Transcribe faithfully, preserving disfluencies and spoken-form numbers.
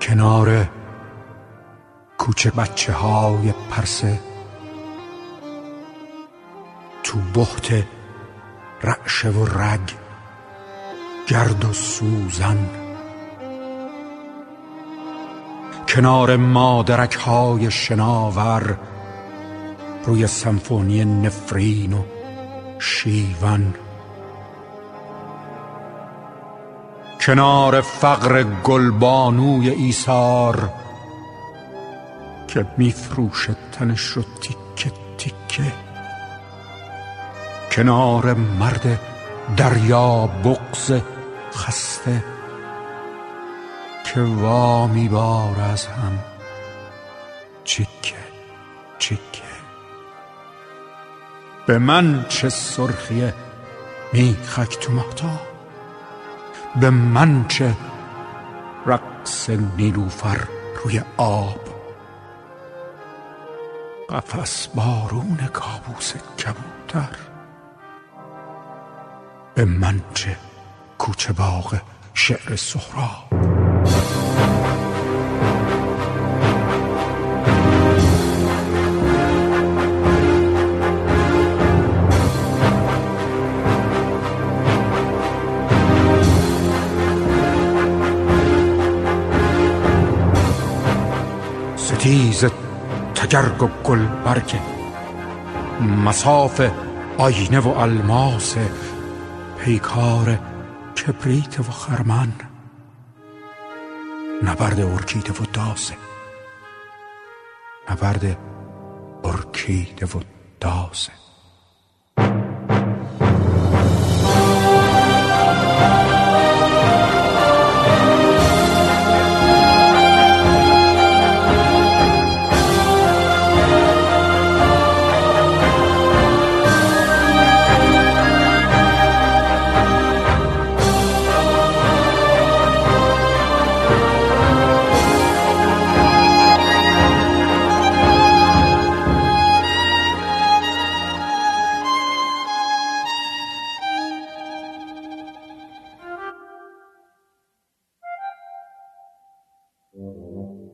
کنار کوچه بچه های پرسه، تو بحت رعشه و رگ، گرد و سوزن، کنار مادرک های شناور، روی سمفونی نفرین و شیون، کنار فقر گلبانوی ایثار که میفروشه تنش رو تیکه تیکه، کنار مرد دریا بغض خسته که وا میبار از هم چیکه چیکه. به من چه سرخی میخک تو مهتاب، به من چه رقص نیلوفر روی آب، قفس بارون کابوس کبوتر، به من چه کوچه باغ شعر سهراب. ستیز تگرگ و گلبرگ، مصاف آینه و الماس، پیکار کبریت و خرمن، نبرد ارکیده و داسه، نبرد ارکیده و داسه. Thank you.